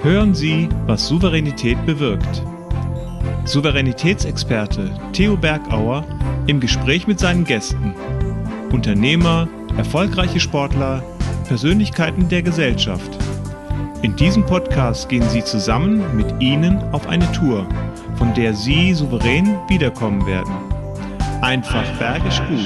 Hören Sie, was Souveränität bewirkt. Souveränitätsexperte Theo Bergauer im Gespräch mit seinen Gästen. Unternehmer, erfolgreiche Sportler, Persönlichkeiten der Gesellschaft. In diesem Podcast gehen Sie zusammen mit Ihnen auf eine Tour, von der Sie souverän wiederkommen werden. Einfach bergisch gut.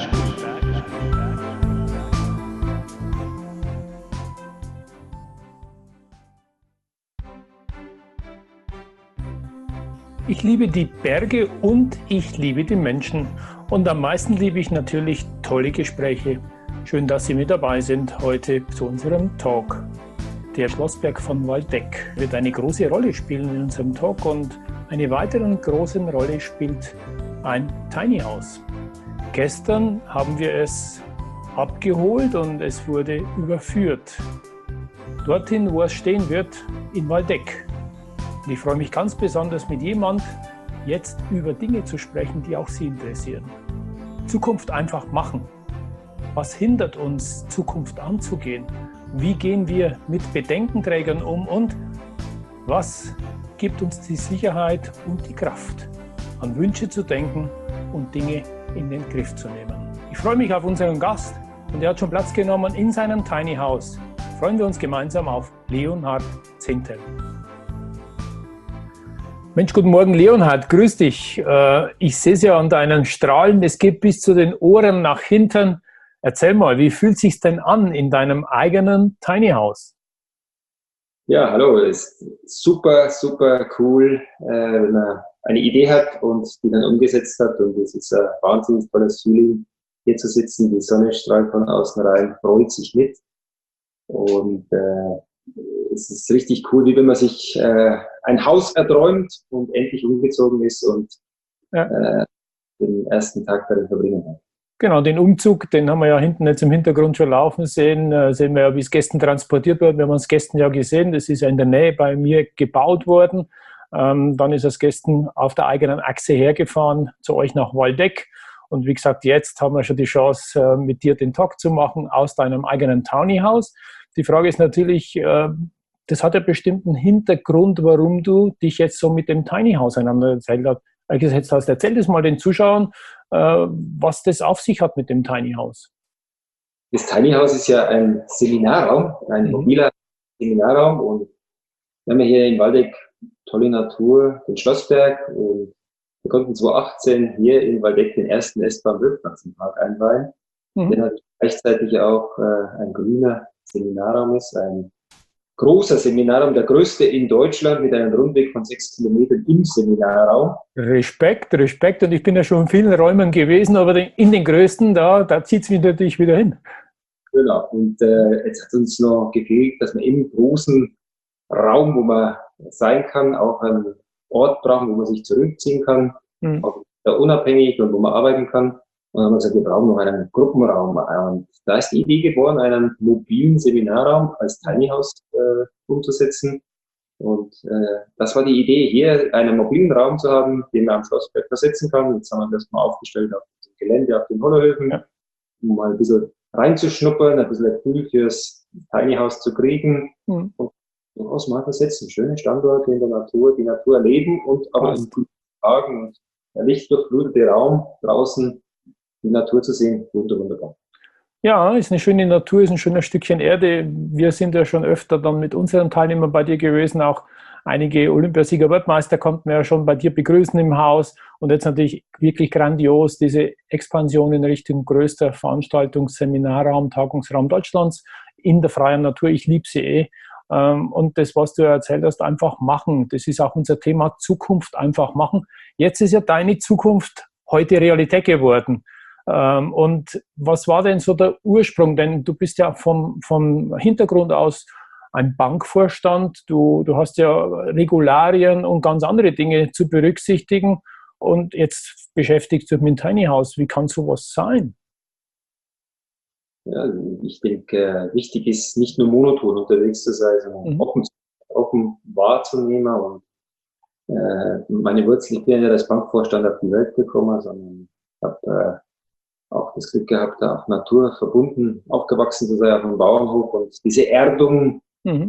Ich liebe die Berge und ich liebe die Menschen. Und am meisten liebe ich natürlich tolle Gespräche. Schön, dass Sie mit dabei sind heute zu unserem Talk. Der Schlossberg von Waldeck wird eine große Rolle spielen in unserem Talk und eine weitere große Rolle spielt ein Tiny House. Gestern haben wir es abgeholt und es wurde überführt. Dorthin, wo es stehen wird, in Waldeck. Und ich freue mich ganz besonders, mit jemand jetzt über Dinge zu sprechen, die auch Sie interessieren. Zukunft einfach machen. Was hindert uns, Zukunft anzugehen? Wie gehen wir mit Bedenkenträgern um? Und was gibt uns die Sicherheit und die Kraft, an Wünsche zu denken und Dinge in den Griff zu nehmen? Ich freue mich auf unseren Gast und er hat schon Platz genommen in seinem Tiny House. Freuen wir uns gemeinsam auf Leonhard Zintel. Mensch, guten Morgen Leonhard, grüß dich. Ich sehe es ja an deinen Strahlen, es geht bis zu den Ohren nach hinten. Erzähl mal, wie fühlt es sich denn an in deinem eigenen Tiny House? Ja, hallo, es ist super, super cool, wenn man eine Idee hat und die dann umgesetzt hat. Und es ist ein wahnsinnig tolles Feeling, hier zu sitzen. Die Sonne strahlt von außen rein, freut sich mit. Und es ist richtig cool, wie wenn man sich ein Haus erträumt und endlich umgezogen ist und den ersten Tag darin verbringen hat. Genau, den Umzug, den haben wir ja hinten jetzt im Hintergrund schon laufen sehen. Sehen wir ja, wie es gestern transportiert wird. Wir haben es gestern ja gesehen, das ist ja in der Nähe bei mir gebaut worden. Dann ist es gestern auf der eigenen Achse hergefahren zu euch nach Waldeck. Und wie gesagt, jetzt haben wir schon die Chance, mit dir den Talk zu machen aus deinem eigenen Tiny House. Die Frage ist natürlich, das hat ja bestimmt einen Hintergrund, warum du dich jetzt so mit dem Tiny House auseinandergesetzt hast. Erzähl das mal den Zuschauern, was das auf sich hat mit dem Tiny House. Das Tiny House ist ja ein Seminarraum, ein mobiler Seminarraum. Und wir haben hier in Waldeck tolle Natur, den Schlossberg. Und wir konnten 2018 hier in Waldeck den ersten essbaren Wildplatz im Park einweihen. Der gleichzeitig auch ein grüner Seminarraum ist, ein großer Seminarraum, der größte in Deutschland mit einem Rundweg von 6 Kilometern im Seminarraum. Respekt. Und ich bin ja schon in vielen Räumen gewesen, aber in den größten, da zieht es mich natürlich wieder hin. Genau. Und jetzt hat uns noch gefehlt, dass wir im großen Raum, wo man sein kann, auch einen Ort brauchen, wo man sich zurückziehen kann, auch unabhängig und wo man arbeiten kann. Und dann haben wir gesagt, wir brauchen noch einen Gruppenraum. Und da ist die Idee geboren, einen mobilen Seminarraum als Tiny House umzusetzen. Und das war die Idee, hier einen mobilen Raum zu haben, den man am Schlossberg versetzen kann. Jetzt haben wir das mal aufgestellt auf dem Gelände, auf den Hollerhöfen, um mal ein bisschen reinzuschnuppern, ein bisschen ein Gefühl fürs Tiny House zu kriegen. Und durchaus mal versetzen. Schöne Standorte in der Natur, die Natur erleben und aber in guten Tagen und der lichtdurchflutete Raum draußen, die Natur zu sehen, wunderbar. Ja, ist eine schöne Natur, ist ein schönes Stückchen Erde. Wir sind ja schon öfter dann mit unseren Teilnehmern bei dir gewesen. Auch einige Olympiasieger, Weltmeister konnten wir ja schon bei dir begrüßen im Haus. Und jetzt natürlich wirklich grandios diese Expansion in Richtung größter Veranstaltungsseminarraum, Tagungsraum Deutschlands in der freien Natur. Ich liebe sie . Und das, was du erzählt hast, einfach machen. Das ist auch unser Thema, Zukunft einfach machen. Jetzt ist ja deine Zukunft heute Realität geworden. Und was war denn so der Ursprung? Denn du bist ja vom Hintergrund aus ein Bankvorstand. Du hast ja Regularien und ganz andere Dinge zu berücksichtigen. Und jetzt beschäftigst du dich mit dem Tiny House. Wie kann sowas sein? Ja, ich denke, wichtig ist, nicht nur monoton unterwegs zu sein, sondern offen wahrzunehmen. Und meine Wurzeln, ich bin ja als Bankvorstand auf die Welt gekommen, sondern habe auch das Glück gehabt, auch naturverbunden aufgewachsen zu sein auf einem Bauernhof und diese Erdung und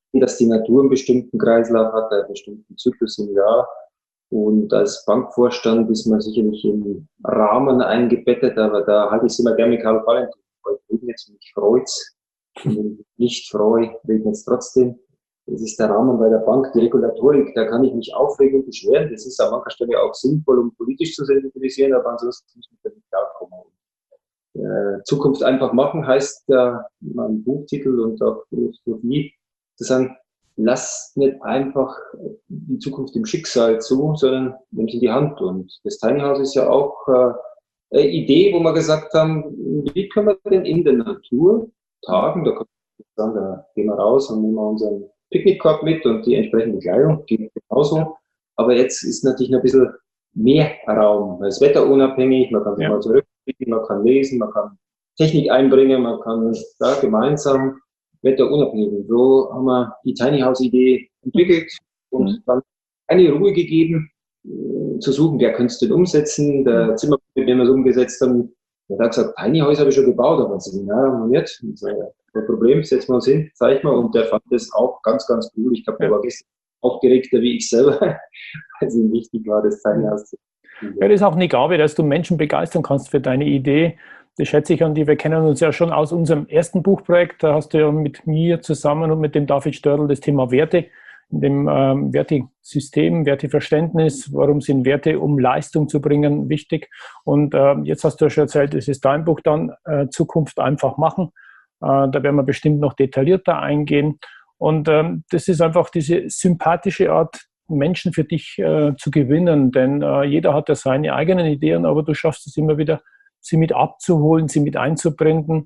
dass die Natur einen bestimmten Kreislauf hat, einen bestimmten Zyklus im Jahr. Und als Bankvorstand ist man sicherlich im Rahmen eingebettet, aber da halte ich es immer gerne mit Karl Valentin. Ich jetzt mich freut's, nicht freu, reden jetzt trotzdem. Das ist der Rahmen bei der Bank, die Regulatorik, da kann ich mich aufregen und beschweren. Das ist an mancher Stelle auch sinnvoll, um politisch zu sensibilisieren, aber ansonsten muss ich damit klarkommen. Zukunft einfach machen heißt mein Buchtitel und auch Philosophie zu sagen, lasst nicht einfach die Zukunft dem Schicksal zu, sondern nehmt sie in die Hand. Und das Tiny House ist ja auch eine Idee, wo wir gesagt haben, wie können wir denn in der Natur tagen? Da kann man sagen, da gehen wir raus und nehmen wir unseren Picknickkorb mit und die entsprechende Kleidung, geht genauso. Aber jetzt ist natürlich noch ein bisschen mehr Raum. Man ist wetterunabhängig, man kann sich mal zurückblicken, man kann lesen, man kann Technik einbringen, man kann da gemeinsam wetterunabhängig. Und so haben wir die Tiny House Idee entwickelt und dann eine Ruhe gegeben, zu suchen, wer könnte es denn umsetzen. Der Zimmer, mit dem wir es umgesetzt haben, der hat gesagt, Tiny House habe ich schon gebaut, aber sie haben wir nicht. Kein Problem, setzen wir uns hin, zeig mal. Und der fand das auch ganz, ganz cool. Ich glaube, der war gestern aufgeregter wie ich selber, weil es ihm wichtig war, das Tiny House zu machen. Ja, das ist auch eine Gabe, dass du Menschen begeistern kannst für deine Idee. Das schätze ich an dir. Wir kennen uns ja schon aus unserem ersten Buchprojekt. Da hast du ja mit mir zusammen und mit dem David Störl das Thema Werte, in dem Wertesystem, Werteverständnis, warum sind Werte, um Leistung zu bringen, wichtig. Und jetzt hast du ja schon erzählt, es ist dein Buch dann, Zukunft einfach machen. Da werden wir bestimmt noch detaillierter eingehen. Und das ist einfach diese sympathische Art, Menschen für dich zu gewinnen. Denn jeder hat ja seine eigenen Ideen, aber du schaffst es immer wieder, sie mit abzuholen, sie mit einzubringen.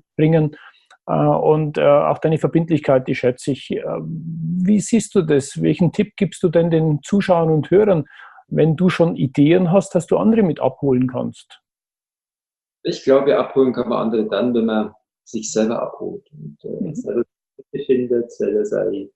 Und auch deine Verbindlichkeit, die schätze ich. Wie siehst du das? Welchen Tipp gibst du denn den Zuschauern und Hörern, wenn du schon Ideen hast, dass du andere mit abholen kannst? Ich glaube, abholen kann man andere dann, wenn man sich selber abholt und selber findet, selber seine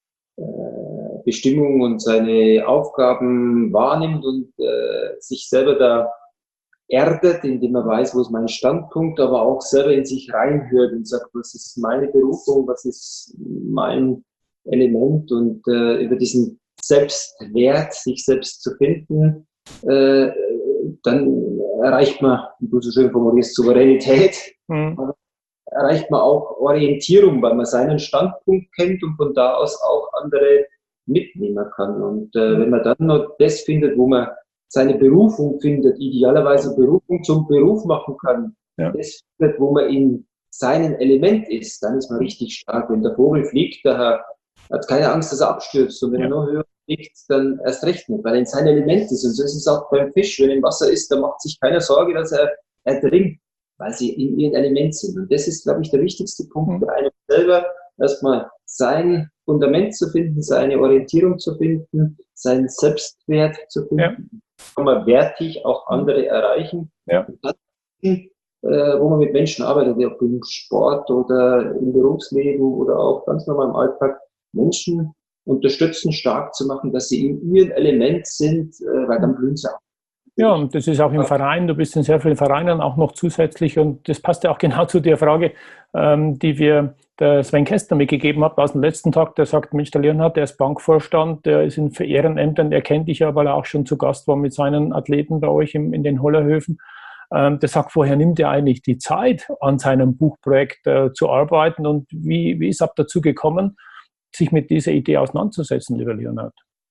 Bestimmung und seine Aufgaben wahrnimmt und sich selber da erdet, indem man weiß, wo ist mein Standpunkt, aber auch selber in sich reinhört und sagt, was ist meine Berufung, was ist mein Element und über diesen Selbstwert, sich selbst zu finden, dann erreicht man, wie du so schön formulierst, Souveränität, erreicht man auch Orientierung, weil man seinen Standpunkt kennt und von da aus auch andere mitnehmen kann. Und wenn man dann noch das findet, wo man seine Berufung findet, idealerweise Berufung zum Beruf machen kann, das findet, wo man in seinem Element ist, dann ist man richtig stark. Wenn der Vogel fliegt, der hat keine Angst, dass er abstürzt. Und wenn er noch höher fliegt, dann erst recht nicht, weil er in seinem Element ist. Und so ist es auch beim Fisch. Wenn er im Wasser ist, dann macht sich keiner Sorge, dass er ertrinkt, weil sie in ihrem Element sind. Und das ist, glaube ich, der wichtigste Punkt für einen selber, erstmal sein Fundament zu finden, seine Orientierung zu finden, seinen Selbstwert zu finden. Kann man wertig auch andere erreichen. Und dann, wo man mit Menschen arbeitet, ob im Sport oder im Berufsleben oder auch ganz normal im Alltag, Menschen unterstützen, stark zu machen, dass sie in ihrem Element sind, weil dann blühen sie auch. Ja, und das ist auch im Verein, du bist in sehr vielen Vereinen auch noch zusätzlich und das passt ja auch genau zu der Frage, die wir der Sven Kästner mitgegeben haben aus dem letzten Tag, der sagt, Mensch, der Leonhard, der ist Bankvorstand, der ist in Ehrenämtern, der kennt dich ja, weil er auch schon zu Gast war mit seinen Athleten bei euch in den Hollerhöfen. Der sagt, woher nimmt er eigentlich die Zeit, an seinem Buchprojekt zu arbeiten und wie ist ab dazu gekommen, sich mit dieser Idee auseinanderzusetzen, lieber Leonhard?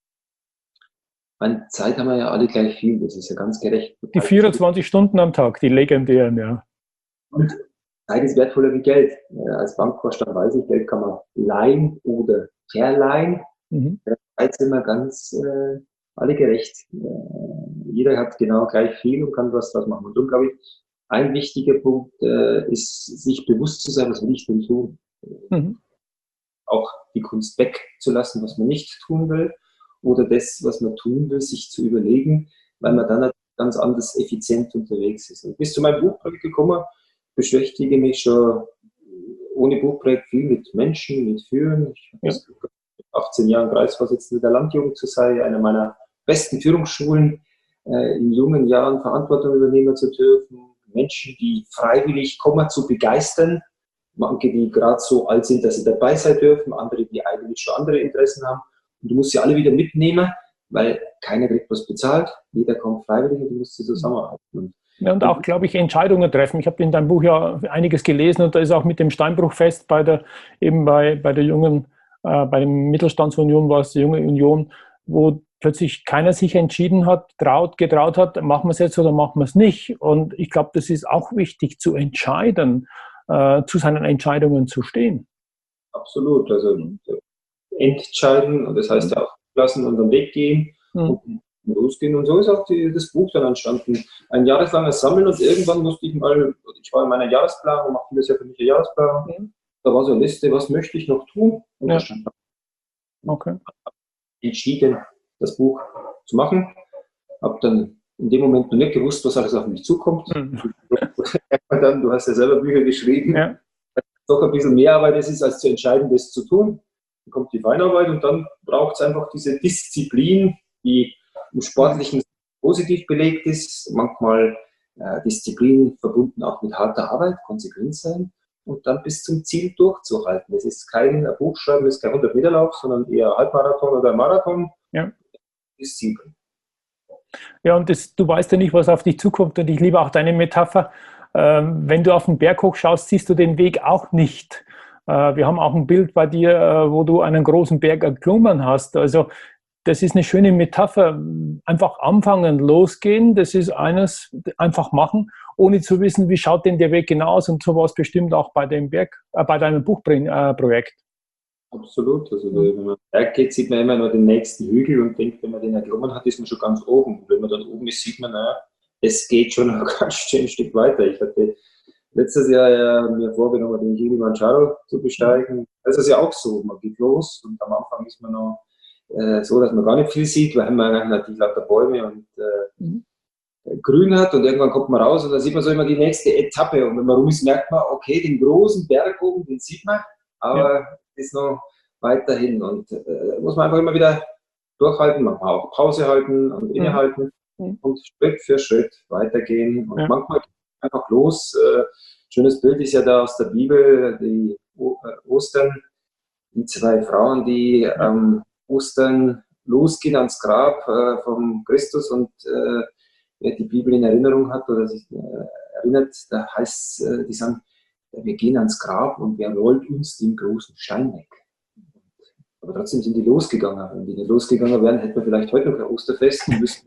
An Zeit haben wir ja alle gleich viel, das ist ja ganz gerecht. Die 24 Stunden am Tag, die legendären, ja. Und Zeit ist wertvoller wie Geld. Als Bankvorstand weiß ich, Geld kann man leihen oder verleihen. Der Zeit sind wir ganz alle gerecht. Jeder hat genau gleich viel und kann was draus machen. Und darum glaube ich, ein wichtiger Punkt ist, sich bewusst zu sein, was will ich denn tun. Auch die Kunst wegzulassen, was man nicht tun will. Oder das, was man tun will, sich zu überlegen, weil man dann ganz anders effizient unterwegs ist. Und bis zu meinem Buchprojekt gekommen, beschäftige mich schon ohne Buchprojekt viel mit Menschen, mit Führen. Ich habe das Glück, mit 18 Jahren Kreisvorsitzender der Landjugend zu sein, einer meiner besten Führungsschulen, in jungen Jahren Verantwortung übernehmen zu dürfen, Menschen, die freiwillig kommen, zu begeistern. manche, die gerade so alt sind, dass sie dabei sein dürfen, andere, die eigentlich schon andere Interessen haben. Und du musst sie alle wieder mitnehmen, weil keiner kriegt was bezahlt, jeder kommt freiwillig und du musst sie zusammenarbeiten. Ja, und auch, glaube ich, Entscheidungen treffen. Ich habe in deinem Buch ja einiges gelesen und da ist auch mit dem Steinbruchfest bei der jungen, bei der Mittelstandsunion war es die junge Union, wo plötzlich keiner sich entschieden hat, getraut hat, machen wir es jetzt oder machen wir es nicht. Und ich glaube, das ist auch wichtig zu entscheiden, zu seinen Entscheidungen zu stehen. Absolut, also entscheiden, und das heißt ja auch lassen und dann weggehen und losgehen. Und so ist auch das Buch dann entstanden. Ein jahreslanges Sammeln und irgendwann musste ich war in meiner Jahresplanung, mache vieles ja für mich eine Jahresplanung, da war so eine Liste, was möchte ich noch tun? Und da stand entschieden, das Buch zu machen. Habe dann in dem Moment noch nicht gewusst, was alles auf mich zukommt. Du hast ja selber Bücher geschrieben. Ja. Doch ein bisschen mehr Arbeit ist, als zu entscheiden, das zu tun. Dann kommt die Feinarbeit und dann braucht es einfach diese Disziplin, die im Sportlichen positiv belegt ist. Manchmal Disziplin verbunden auch mit harter Arbeit, konsequent sein und dann bis zum Ziel durchzuhalten. Das ist kein Buchschreiben, das ist kein 100-Meter-Lauf, sondern eher ein Halbmarathon oder ein Marathon. Ja. Disziplin. Ja, und du weißt ja nicht, was auf dich zukommt. Und ich liebe auch deine Metapher. Wenn du auf den Berg hochschaust, siehst du den Weg auch nicht. Wir haben auch ein Bild bei dir, wo du einen großen Berg erklommen hast. Also das ist eine schöne Metapher. Einfach anfangen, losgehen. Das ist eines, einfach machen, ohne zu wissen, wie schaut denn der Weg genau aus. Und so war es bestimmt auch bei dem bei deinem Buchprojekt. Absolut. Also wenn man Berg geht, sieht man immer nur den nächsten Hügel und denkt, wenn man den erklommen hat, ist man schon ganz oben. Und wenn man dann oben ist, sieht man, naja, es geht schon ein ganz schön Stück weiter. Ich hatte letztes Jahr mir vorgenommen, den Kilimanjaro zu besteigen. Das ist ja auch so, man geht los und am Anfang ist man noch so, dass man gar nicht viel sieht, weil man natürlich lauter Bäume und Grün hat und irgendwann kommt man raus und dann sieht man so immer die nächste Etappe und wenn man rum ist, merkt man, okay, den großen Berg oben, den sieht man, aber ist noch weiterhin und muss man einfach immer wieder durchhalten, man kann auch Pause halten und innehalten und Schritt für Schritt weitergehen und manchmal einfach los. Schönes Bild ist ja da aus der Bibel, die Ostern, die zwei Frauen, die Ostern losgehen ans Grab vom Christus und wer die Bibel in Erinnerung hat oder sich erinnert, da heißt die sagen, wir gehen ans Grab und wer rollt uns den großen Stein weg? Aber trotzdem sind die losgegangen. Wenn die nicht losgegangen wären, hätten wir vielleicht heute noch ein Osterfest müssen.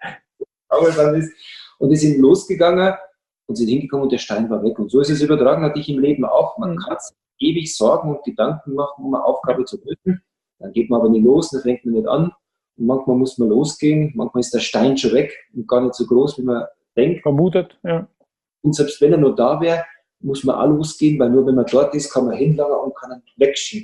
Und die sind losgegangen und sind hingekommen und der Stein war weg. Und so ist es übertragen, hatte ich im Leben auch. Man kann sich ewig Sorgen und Gedanken machen, um eine Aufgabe zu lösen. Dann geht man aber nicht los, dann fängt man nicht an. Und manchmal muss man losgehen, manchmal ist der Stein schon weg und gar nicht so groß, wie man denkt. Vermutet, ja. Und selbst wenn er nur da wäre, muss man auch losgehen, weil nur wenn man dort ist, kann man hinlangen und kann ihn wegschieben.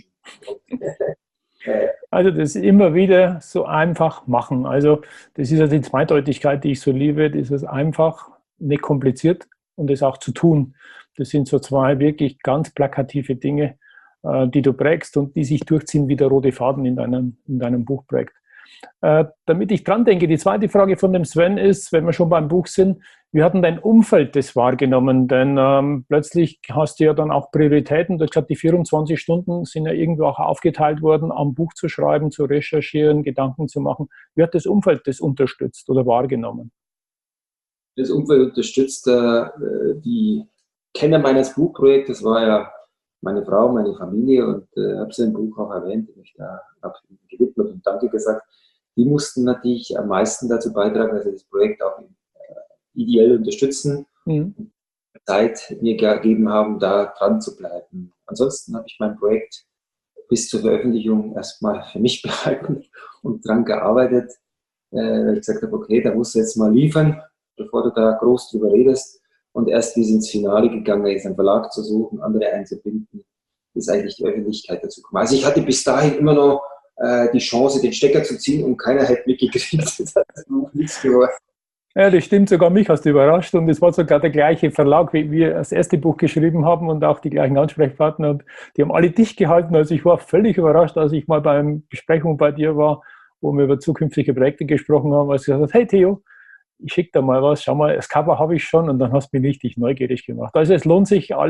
Also das immer wieder so einfach machen. Also das ist ja die Zweideutigkeit, die ich so liebe, dieses einfach, nicht kompliziert und es auch zu tun. Das sind so zwei wirklich ganz plakative Dinge, die du prägst und die sich durchziehen wie der rote Faden in deinem Buchprojekt. Damit ich dran denke, die zweite Frage von dem Sven ist, wenn wir schon beim Buch sind, wie hat denn dein Umfeld das wahrgenommen? Denn plötzlich hast du ja dann auch Prioritäten. Du hast gesagt, die 24 Stunden sind ja irgendwo auch aufgeteilt worden, am Buch zu schreiben, zu recherchieren, Gedanken zu machen. Wie hat das Umfeld das unterstützt oder wahrgenommen? Das Umfeld unterstützt die Kenner meines Buchprojektes, war ja meine Frau, meine Familie und habe sie im Buch auch erwähnt, ich da habe gewidmet und Danke gesagt. Die mussten natürlich am meisten dazu beitragen, dass sie das Projekt auch ideell unterstützen und Zeit mir gegeben haben, da dran zu bleiben. Ansonsten habe ich mein Projekt bis zur Veröffentlichung erstmal für mich behalten und dran gearbeitet, weil ich gesagt habe, okay, da musst du jetzt mal liefern, bevor du da groß drüber redest. Und erst wie es ins Finale gegangen ist, einen Verlag zu suchen, andere einzubinden, ist eigentlich die Öffentlichkeit dazu gekommen. Also ich hatte bis dahin immer noch die Chance, den Stecker zu ziehen und keiner hätte mitgekriegt. Das hat nichts geworden. Ja, das stimmt, sogar mich hast du überrascht und es war sogar der gleiche Verlag, wie wir das erste Buch geschrieben haben und auch die gleichen Ansprechpartner und die haben alle dicht gehalten. Also ich war völlig überrascht, als ich mal bei einer Besprechung bei dir war, wo wir über zukünftige Projekte gesprochen haben, als ich gesagt habe, hey Theo, ich schicke da mal was, schau mal, das Cover habe ich schon und dann hast du mich richtig neugierig gemacht. Also es lohnt sich, alle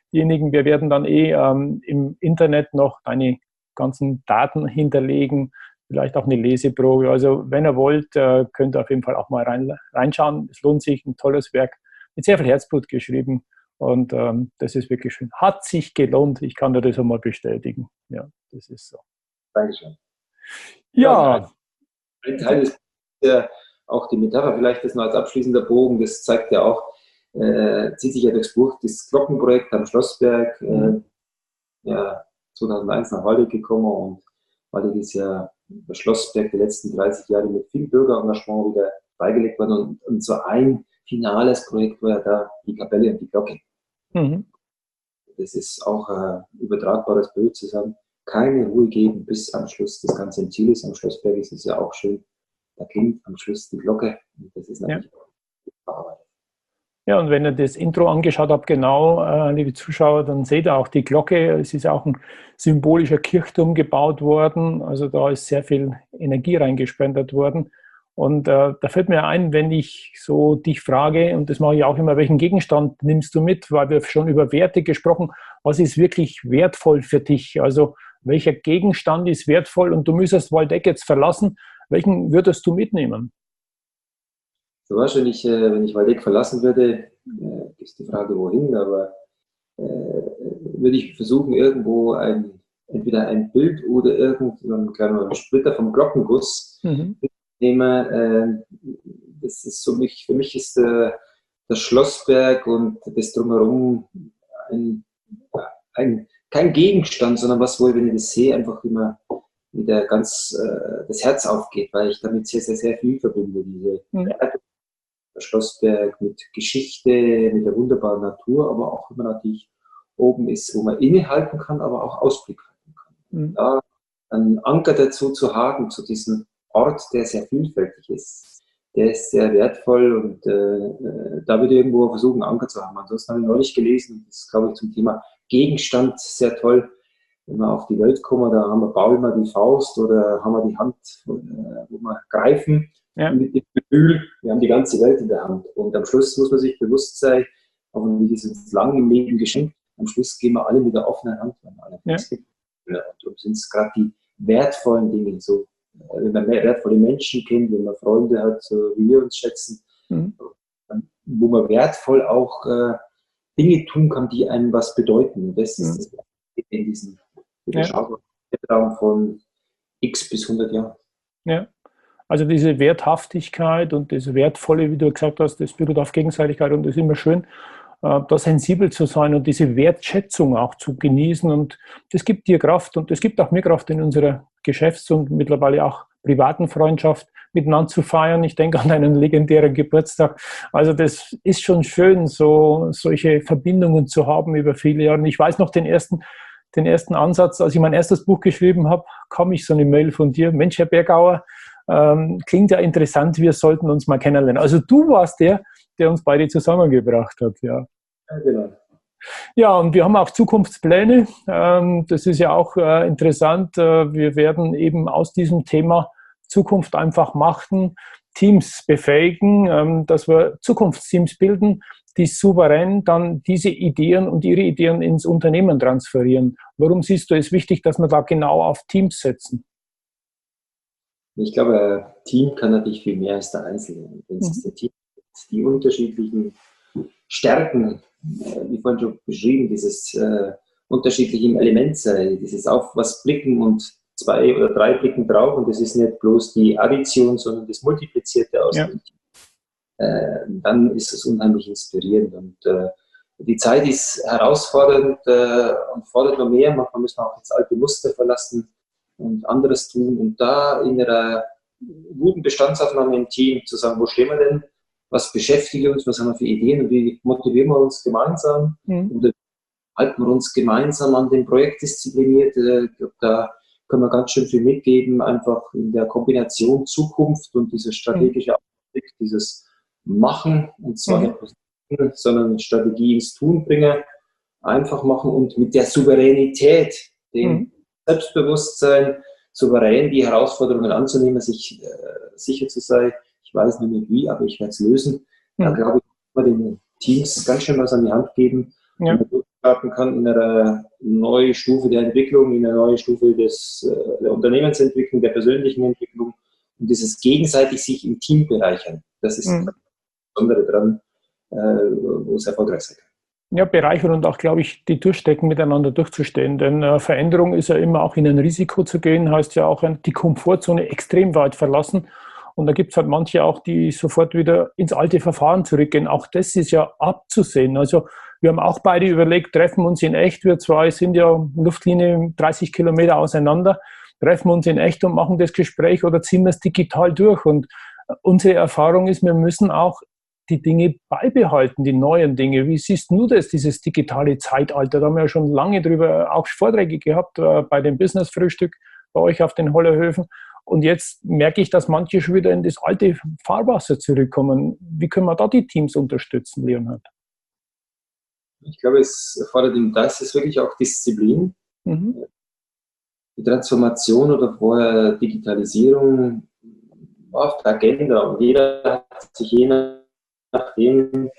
diejenigen, wir werden dann im Internet noch deine ganzen Daten hinterlegen, vielleicht auch eine Leseprobe. Also wenn ihr wollt, könnt ihr auf jeden Fall auch mal reinschauen. Es lohnt sich, ein tolles Werk mit sehr viel Herzblut geschrieben. Und das ist wirklich schön. Hat sich gelohnt. Ich kann dir das einmal bestätigen. Ja, das ist so. Dankeschön. Ja. Ein Teil ist auch die Metapher, vielleicht das noch als abschließender Bogen, das zeigt ja auch, zieht sich ja durchs Buch, das Glockenprojekt am Schlossberg, 2001 nach Waldeck gekommen, und Waldeck ist ja das Schlossberg der letzten 30 Jahre mit viel Bürgerengagement wieder beigelegt worden, und so ein finales Projekt war ja da die Kapelle und die Glocke. Das ist auch ein übertragbares Bild zu sagen, keine Ruhe geben bis am Schluss das Ganze im Ziel ist. Am Schlossberg ist es ja auch schön, da klingt am Schluss die Glocke, und das ist natürlich auch Arbeit. Ja, und wenn ihr das Intro angeschaut habt, genau, liebe Zuschauer, dann seht ihr auch die Glocke. Es ist auch ein symbolischer Kirchturm gebaut worden. Also da ist sehr viel Energie reingespendet worden. Und da fällt mir ein, wenn ich so dich frage, und das mache ich auch immer, welchen Gegenstand nimmst du mit? Weil wir schon über Werte gesprochen. Was ist wirklich wertvoll für dich? Also welcher Gegenstand ist wertvoll? Und du müsstest Waldeck jetzt verlassen. Welchen würdest du mitnehmen? So wahrscheinlich, wenn ich Waldeck verlassen würde, ist die Frage, wohin, aber würde ich versuchen, irgendwo entweder ein Bild oder irgendeinen kleinen Splitter vom Glockenguss mitnehmen. Das ist so für mich ist das Schlossberg und das Drumherum kein Gegenstand, sondern was, wo ich, wenn ich das sehe, einfach immer wieder ganz das Herz aufgeht, weil ich damit sehr, sehr, sehr viel verbinde. Diese der Schlossberg mit Geschichte, mit der wunderbaren Natur, aber auch, wenn man natürlich oben ist, wo man innehalten kann, aber auch Ausblick halten kann. Da einen Anker dazu zu haben, zu diesem Ort, der sehr vielfältig ist, der ist sehr wertvoll, und da würde ich irgendwo versuchen, einen Anker zu haben. Ansonsten habe ich neulich gelesen, das ist, glaube ich, zum Thema Gegenstand sehr toll. Wenn wir auf die Welt kommen, da haben wir bauen wir die Faust oder haben wir die Hand, wo wir greifen. Ja. Mit dem Gefühl, wir haben die ganze Welt in der Hand. Und am Schluss muss man sich bewusst sein, auch wenn wir uns lang im Leben geschenkt, am Schluss gehen wir alle mit der offenen Hand. Alle und darum sind es gerade die wertvollen Dinge. So, wenn man mehr wertvolle Menschen kennt, wenn man Freunde hat, so wie wir uns schätzen, wo man wertvoll auch Dinge tun kann, die einem was bedeuten. Und das ist das in diesem Zeitraum von x bis 100 Jahren. Ja. Also diese Werthaftigkeit und das Wertvolle, wie du gesagt hast, das beruht auf Gegenseitigkeit, und das ist immer schön, da sensibel zu sein und diese Wertschätzung auch zu genießen, und das gibt dir Kraft, und das gibt auch mir Kraft in unserer Geschäfts- und mittlerweile auch privaten Freundschaft miteinander zu feiern. Ich denke an einen legendären Geburtstag. Also das ist schon schön, so solche Verbindungen zu haben über viele Jahre. Und ich weiß noch den ersten Ansatz, als ich mein erstes Buch geschrieben habe, kam ich so eine Mail von dir: Mensch, Herr Bergauer, klingt ja interessant, wir sollten uns mal kennenlernen. Also du warst der uns beide zusammengebracht hat. Ja, genau. Ja, und wir haben auch Zukunftspläne. Das ist ja auch interessant. Wir werden eben aus diesem Thema Zukunft einfach machen, Teams befähigen, dass wir Zukunftsteams bilden, die souverän dann diese Ideen und ihre Ideen ins Unternehmen transferieren. Warum siehst du es wichtig, dass wir da genau auf Teams setzen? Ich glaube, ein Team kann natürlich viel mehr als der Einzelne. Das ist der Team, die unterschiedlichen Stärken, wie vorhin schon beschrieben, dieses unterschiedliche im Element sei, dieses auf was blicken und 2 oder 3 blicken drauf, und das ist nicht bloß die Addition, sondern das Multiplizierte aus dem Team. Dann ist es unheimlich inspirierend, und die Zeit ist herausfordernd und fordert noch mehr. Manchmal müssen wir auch ins alte Muster verlassen und anderes tun, und da in einer guten Bestandsaufnahme im Team zu sagen, wo stehen wir denn, was beschäftigt uns, was haben wir für Ideen und wie motivieren wir uns gemeinsam oder halten wir uns gemeinsam an dem Projekt diszipliniert. Da können wir ganz schön viel mitgeben, einfach in der Kombination Zukunft und dieser strategische Ausblick, dieses Machen, und zwar nicht bloß, sondern Strategie ins Tun bringen, einfach machen und mit der Souveränität, dem Selbstbewusstsein, souverän die Herausforderungen anzunehmen, sich sicher zu sein, ich weiß noch nicht wie, aber ich werde es lösen. Da glaube ich, kann man den Teams ganz schön was an die Hand geben, um starten kann in einer neuen Stufe der Entwicklung, in einer neuen Stufe der Unternehmensentwicklung, der persönlichen Entwicklung und dieses gegenseitig sich im Team bereichern. Das ist das Besondere dran, wo es erfolgreich sein kann. Ja, bereichern und auch, glaube ich, die durchstecken, miteinander durchzustehen. Denn Veränderung ist ja immer auch in ein Risiko zu gehen, heißt ja auch die Komfortzone extrem weit verlassen. Und da gibt es halt manche auch, die sofort wieder ins alte Verfahren zurückgehen. Auch das ist ja abzusehen. Also wir haben auch beide überlegt, treffen uns in echt. Wir zwei sind ja Luftlinie 30 Kilometer auseinander, treffen uns in echt und machen das Gespräch oder ziehen wir es digital durch. Und unsere Erfahrung ist, wir müssen auch die Dinge beibehalten, die neuen Dinge. Wie siehst du das, dieses digitale Zeitalter? Da haben wir ja schon lange drüber auch Vorträge gehabt bei dem Business-Frühstück bei euch auf den Hollerhöfen. Und jetzt merke ich, dass manche schon wieder in das alte Fahrwasser zurückkommen. Wie können wir da die Teams unterstützen, Leonhard? Ich glaube, es erfordert im Geist wirklich auch Disziplin. Die Transformation oder vorher Digitalisierung war auf der Agenda und jeder hat sich je nachdem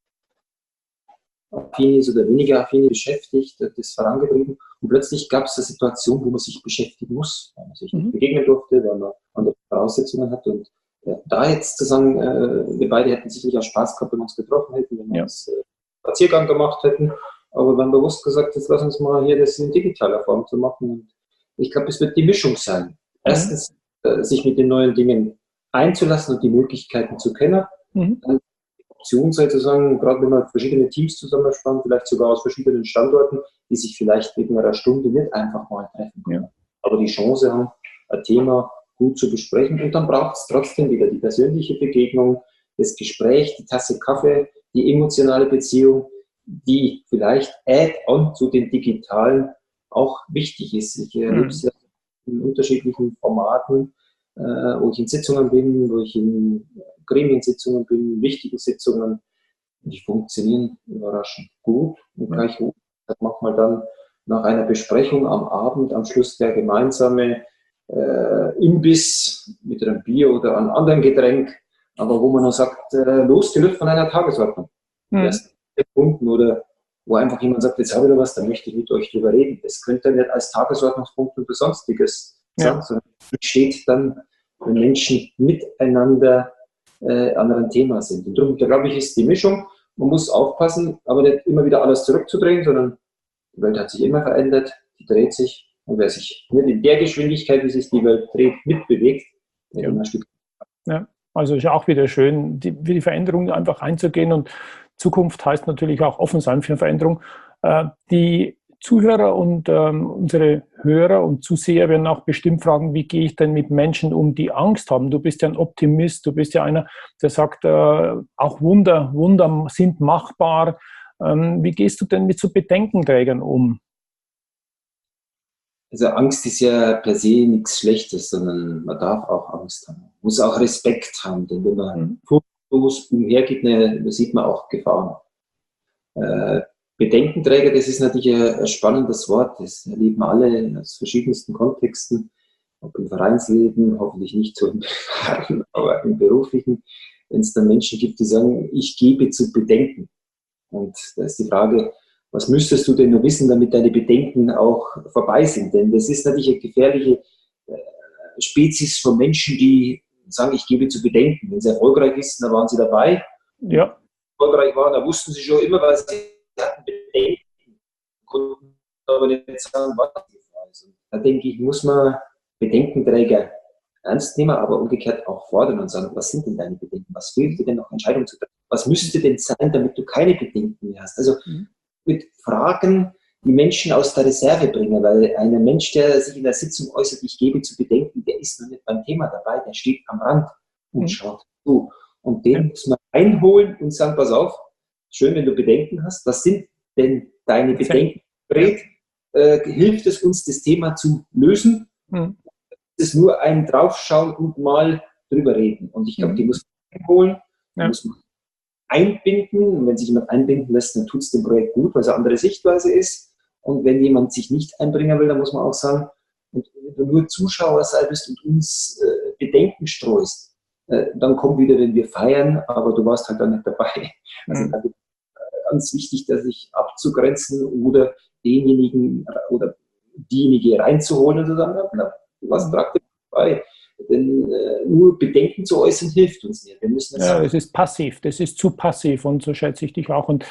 affin ist oder weniger affin beschäftigt, das vorangetrieben. Und plötzlich gab es eine Situation, wo man sich beschäftigen muss, weil man sich nicht begegnen durfte, weil man andere Voraussetzungen hat. Und da jetzt zu sagen, wir beide hätten sicherlich auch Spaß gehabt, wenn wir uns getroffen hätten, wenn wir uns Spaziergang gemacht hätten. Aber wir haben bewusst gesagt, jetzt lass uns mal hier das in digitaler Form zu machen. Und ich glaube, es wird die Mischung sein. Erstens, sich mit den neuen Dingen einzulassen und die Möglichkeiten zu kennen. Dann Option sozusagen, gerade wenn man verschiedene Teams zusammenspannt, vielleicht sogar aus verschiedenen Standorten, die sich vielleicht wegen einer Stunde nicht einfach mal treffen können. Aber die Chance haben, ein Thema gut zu besprechen. Und dann braucht es trotzdem wieder die persönliche Begegnung, das Gespräch, die Tasse Kaffee, die emotionale Beziehung, die vielleicht add-on zu den digitalen auch wichtig ist. Ich erlebe es ja in unterschiedlichen Formaten, wo ich in Sitzungen bin, wo ich in Gremiensitzungen bin, wichtigen Sitzungen. Die funktionieren überraschend gut und gleich gut. Das macht man dann nach einer Besprechung am Abend, am Schluss der gemeinsame Imbiss mit einem Bier oder einem anderen Getränk, aber wo man noch sagt, losgelöst von einer Tagesordnung. Erst Kunden oder wo einfach jemand sagt, jetzt habe ich da was, da möchte ich mit euch drüber reden. Das könnte nicht als Tagesordnungspunkt oder sonstiges sein, sondern steht dann, wenn Menschen miteinander an einem Thema sind. Und darum, da glaube ich, ist die Mischung. Man muss aufpassen, aber nicht immer wieder alles zurückzudrehen, sondern die Welt hat sich immer verändert, die dreht sich. Und wer sich nicht in der Geschwindigkeit, wie sich die Welt dreht, mitbewegt, der immer ein Stück. Ja, also ist auch wieder schön, die Veränderung einfach einzugehen. Und Zukunft heißt natürlich auch offen sein für Veränderung. Die Zuhörer und unsere Hörer und Zuseher werden auch bestimmt fragen, wie gehe ich denn mit Menschen um, die Angst haben? Du bist ja ein Optimist, du bist ja einer, der sagt, auch Wunder sind machbar. Wie gehst du denn mit so Bedenkenträgern um? Also Angst ist ja per se nichts Schlechtes, sondern man darf auch Angst haben. Man muss auch Respekt haben, denn wenn man furchtlos umhergeht, da sieht man auch Gefahren. Bedenkenträger, das ist natürlich ein spannendes Wort. Das erleben wir alle aus verschiedensten Kontexten, ob im Vereinsleben, hoffentlich nicht so im privaten, aber im beruflichen, wenn es dann Menschen gibt, die sagen, ich gebe zu bedenken. Und da ist die Frage, was müsstest du denn nur wissen, damit deine Bedenken auch vorbei sind? Denn das ist natürlich eine gefährliche Spezies von Menschen, die sagen, ich gebe zu bedenken. Wenn sie erfolgreich ist, dann waren sie dabei. Ja. Erfolgreich waren, da wussten sie schon immer, was sie hatten Bedenken, konnten aber nicht sagen, was die Gefahr ist. Da denke ich, muss man Bedenkenträger ernst nehmen, aber umgekehrt auch fordern und sagen, was sind denn deine Bedenken? Was fehlt dir denn noch, Entscheidungen zu treffen? Was müsste denn sein, damit du keine Bedenken mehr hast? Also mit Fragen die Menschen aus der Reserve bringen, weil ein Mensch, der sich in der Sitzung äußert, ich gebe zu bedenken, der ist noch nicht beim Thema dabei, der steht am Rand und schaut zu. Und den muss man einholen und sagen, pass auf, schön, wenn du Bedenken hast, was sind denn deine Bedenken? Hilft es uns, das Thema zu lösen? Es ist nur ein Draufschauen und mal drüber reden. Und ich glaube, die muss man einholen, die muss man einbinden. Und wenn sich jemand einbinden lässt, dann tut es dem Projekt gut, weil es eine andere Sichtweise ist. Und wenn jemand sich nicht einbringen will, dann muss man auch sagen, wenn du nur Zuschauer sei bist und uns Bedenken streust, dann komm wieder, wenn wir feiern, aber du warst halt dann nicht dabei. Also da wird ganz wichtig, dass sich abzugrenzen oder denjenigen oder diejenige reinzuholen und zu sagen, was tragt ihr bei? Denn nur Bedenken zu äußern hilft uns nicht. Wir müssen das ist passiv, das ist zu passiv und so schätze ich dich auch. Und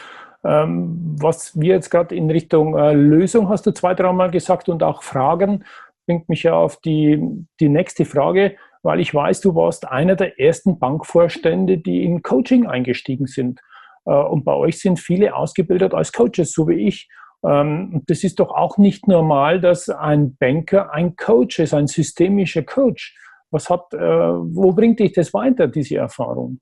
was wir jetzt gerade in Richtung Lösung, hast du 2-3 Mal gesagt, und auch Fragen, bringt mich ja auf die nächste Frage, weil ich weiß, du warst einer der ersten Bankvorstände, die in Coaching eingestiegen sind. Und bei euch sind viele ausgebildet als Coaches, so wie ich. Das ist doch auch nicht normal, dass ein Banker ein Coach ist, ein systemischer Coach. Wo bringt dich das weiter, diese Erfahrung?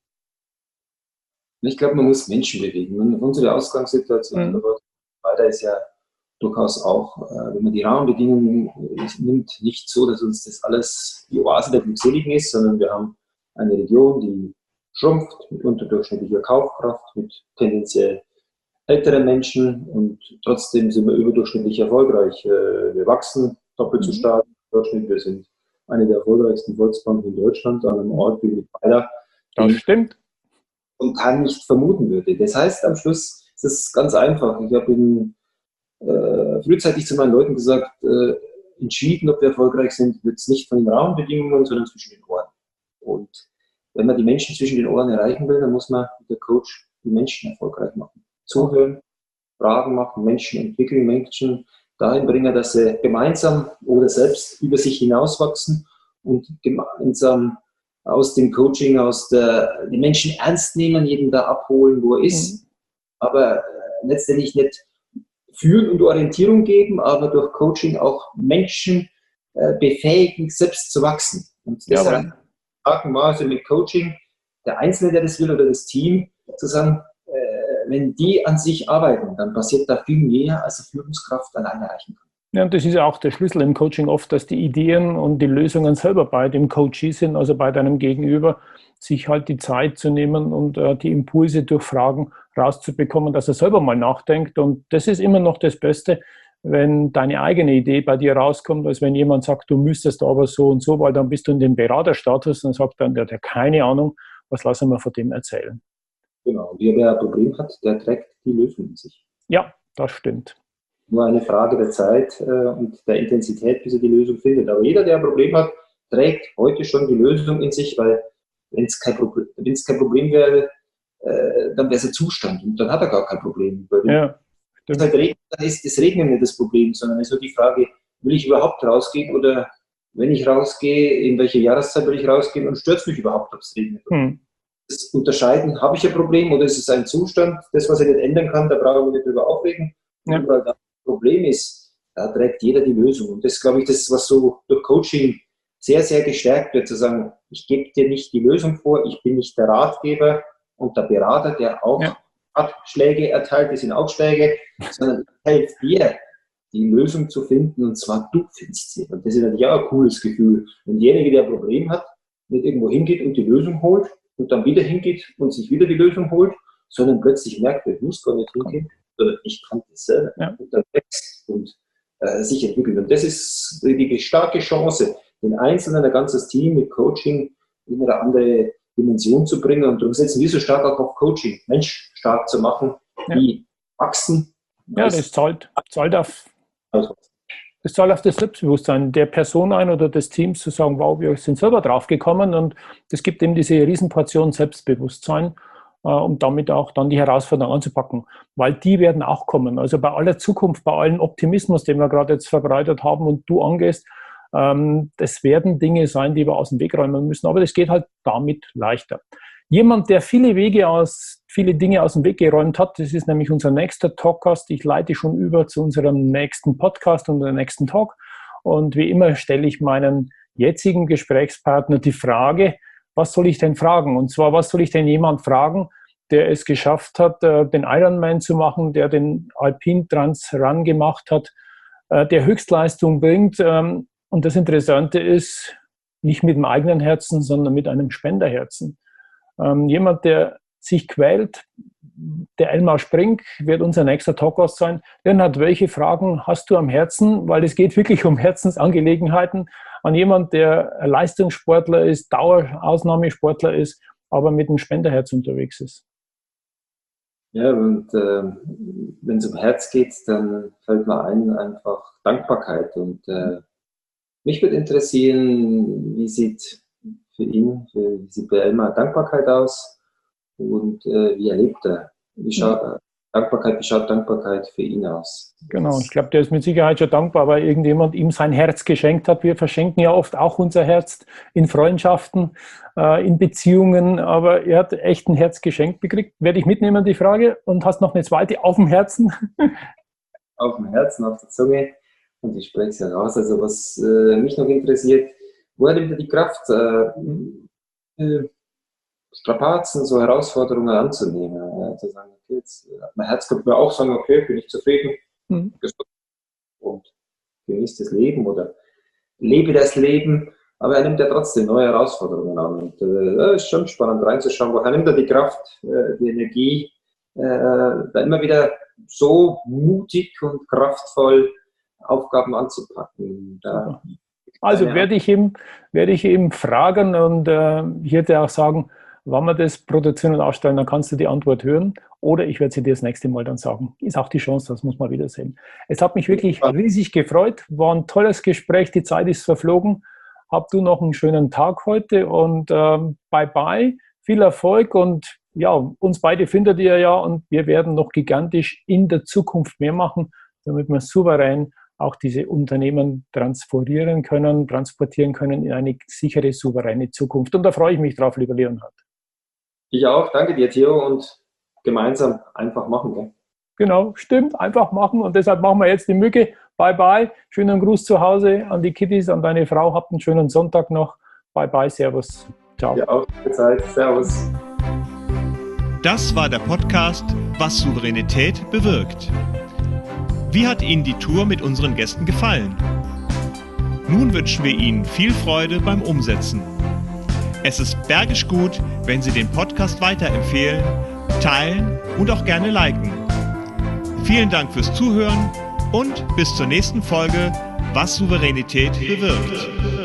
Ich glaube, man muss Menschen bewegen. Unsere Ausgangssituation weiter ist ja durchaus auch, wenn man die Rahmenbedingungen nimmt, nicht so, dass uns das alles die Oase der Glückseligen ist, sondern wir haben eine Region, die schrumpft mit unterdurchschnittlicher Kaufkraft, mit tendenziell älteren Menschen, und trotzdem sind wir überdurchschnittlich erfolgreich. Wir wachsen doppelt so stark im Durchschnitt. Wir sind eine der erfolgreichsten Volksbanken in Deutschland an einem Ort wie Mittweida. Das stimmt. Und kann nicht vermuten würde. Das heißt, am Schluss ist es ganz einfach. Ich habe frühzeitig zu meinen Leuten gesagt, entschieden, ob wir erfolgreich sind, wird es nicht von den Rahmenbedingungen, sondern zwischen den Ohren. Und wenn man die Menschen zwischen den Ohren erreichen will, dann muss man mit der Coach die Menschen erfolgreich machen. Zuhören, Fragen machen, Menschen entwickeln, Menschen dahin bringen, dass sie gemeinsam oder selbst über sich hinauswachsen und gemeinsam aus dem Coaching, die Menschen ernst nehmen, jeden da abholen, wo er ist, aber letztendlich nicht führen und Orientierung geben, aber durch Coaching auch Menschen befähigen, selbst zu wachsen. Und deshalb in starkem Maße mit Coaching, der Einzelne, der das will, oder das Team, zu sagen, wenn die an sich arbeiten, dann passiert da viel mehr, als eine Führungskraft alleine erreichen kann. Ja, und das ist ja auch der Schlüssel im Coaching oft, dass die Ideen und die Lösungen selber bei dem Coachee sind, also bei deinem Gegenüber, sich halt die Zeit zu nehmen und die Impulse durch Fragen rauszubekommen, dass er selber mal nachdenkt. Und das ist immer noch das Beste, wenn deine eigene Idee bei dir rauskommt, als wenn jemand sagt, du müsstest aber so und so, weil dann bist du in dem Beraterstatus und sagt dann, der hat keine Ahnung, was lassen wir von dem erzählen. Genau, wer ein Problem hat, der trägt die Lösung in sich. Ja, das stimmt. Nur eine Frage der Zeit und der Intensität, bis er die Lösung findet. Aber jeder, der ein Problem hat, trägt heute schon die Lösung in sich, weil wenn es kein Problem wäre, dann wäre es ein Zustand und dann hat er gar kein Problem. Weil wenn es halt regnet, dann ist das Regnen nicht das Problem, sondern es ist nur die Frage, will ich überhaupt rausgehen, oder wenn ich rausgehe, in welche Jahreszeit will ich rausgehen und stört es mich überhaupt, ob es regnet? Das Unterscheiden, habe ich ein Problem oder ist es ein Zustand, das, was ich nicht ändern kann, da brauche ich mich nicht drüber aufregen. Ja. Weil das Problem ist, da trägt jeder die Lösung. Und das ist, glaube ich, das, was so durch Coaching sehr, sehr gestärkt wird, zu sagen, ich gebe dir nicht die Lösung vor, ich bin nicht der Ratgeber und der Berater, der auch Schläge erteilt, das sind auch Schläge, sondern ich helfe dir, die Lösung zu finden, und zwar du findest sie. Und das ist natürlich auch ein cooles Gefühl, wenn derjenige, der ein Problem hat, nicht irgendwo hingeht und die Lösung holt und dann wieder hingeht und sich wieder die Lösung holt, sondern plötzlich merkt, ich muss gar nicht hingehen, sondern ich kann das selber. Und dann wächst und sich entwickelt. Und das ist die starke Chance, den Einzelnen, ein ganzes Team mit Coaching in eine andere Dimension zu bringen. Und darum setzen wir so stark auch auf Coaching, Mensch stark zu machen, die wachsen. Ja, das zahlt auf das Selbstbewusstsein der Person ein oder des Teams, zu sagen, wow, wir sind selber drauf gekommen, und das gibt eben diese Riesenportion Selbstbewusstsein, um damit auch dann die Herausforderungen anzupacken, weil die werden auch kommen. Also bei aller Zukunft, bei allem Optimismus, den wir gerade jetzt verbreitet haben und du angehst, das werden Dinge sein, die wir aus dem Weg räumen müssen, aber das geht halt damit leichter. Jemand, der viele Dinge aus dem Weg geräumt hat, das ist nämlich unser nächster Talkgast. Ich leite schon über zu unserem nächsten Podcast und unserem nächsten Talk. Und wie immer stelle ich meinen jetzigen Gesprächspartner die Frage, was soll ich denn fragen? Und zwar, was soll ich denn jemand fragen, der es geschafft hat, den Ironman zu machen, der den Alpine Trans Run gemacht hat, der Höchstleistung bringt. Und das Interessante ist, nicht mit dem eigenen Herzen, sondern mit einem Spenderherzen. Jemand, der sich quält, der Elmar Sprink, wird unser nächster Talkgast sein. Leonhard, welche Fragen hast du am Herzen? Weil es geht wirklich um Herzensangelegenheiten. An jemand, der Leistungssportler ist, Dauerausnahmesportler ist, aber mit einem Spenderherz unterwegs ist. Ja, und wenn es um Herz geht, dann fällt mir ein einfach Dankbarkeit. Und mich würde interessieren, wie sieht wie sieht bei Elmar Dankbarkeit aus und wie erlebt er? Wie schaut Dankbarkeit für ihn aus? Genau, ich glaube, der ist mit Sicherheit schon dankbar, weil irgendjemand ihm sein Herz geschenkt hat. Wir verschenken ja oft auch unser Herz in Freundschaften, in Beziehungen, aber er hat echt ein Herz geschenkt gekriegt. Werde ich mitnehmen, die Frage. Und hast noch eine zweite auf dem Herzen? Auf dem Herzen, auf der Zunge. Und ich spreche es heraus. Also was mich noch interessiert, woher nimmt er die Kraft, Strapazen, so Herausforderungen anzunehmen? Zu sagen, okay, jetzt mein Herz könnte mir auch sagen, okay, bin ich zufrieden und genieße das Leben oder lebe das Leben. Aber er nimmt ja trotzdem neue Herausforderungen an. Und ist schon spannend reinzuschauen, woher nimmt er die Kraft, die Energie, da immer wieder so mutig und kraftvoll Aufgaben anzupacken. Also werde ich ihm fragen und ich hätte auch sagen, wann wir das produzieren und ausstellen, dann kannst du die Antwort hören oder ich werde sie dir das nächste Mal dann sagen. Ist auch die Chance, das muss man wieder sehen. Es hat mich wirklich riesig gefreut, war ein tolles Gespräch, die Zeit ist verflogen. Hab du noch einen schönen Tag heute und bye-bye, viel Erfolg und ja, uns beide findet ihr ja und wir werden noch gigantisch in der Zukunft mehr machen, damit wir souverän auch diese Unternehmen transportieren können in eine sichere, souveräne Zukunft. Und da freue ich mich drauf, lieber Leonhard. Ich auch, danke dir, Theo, und gemeinsam einfach machen. Gell? Genau, stimmt, einfach machen und deshalb machen wir jetzt die Mücke. Bye, bye, schönen Gruß zu Hause an die Kitties, an deine Frau, habt einen schönen Sonntag noch. Bye, bye, servus, ciao. Ja, auch gute Zeit, servus. Das war der Podcast Was Souveränität bewirkt. Wie hat Ihnen die Tour mit unseren Gästen gefallen? Nun wünschen wir Ihnen viel Freude beim Umsetzen. Es ist bergisch gut, wenn Sie den Podcast weiterempfehlen, teilen und auch gerne liken. Vielen Dank fürs Zuhören und bis zur nächsten Folge Was Souveränität bewirkt.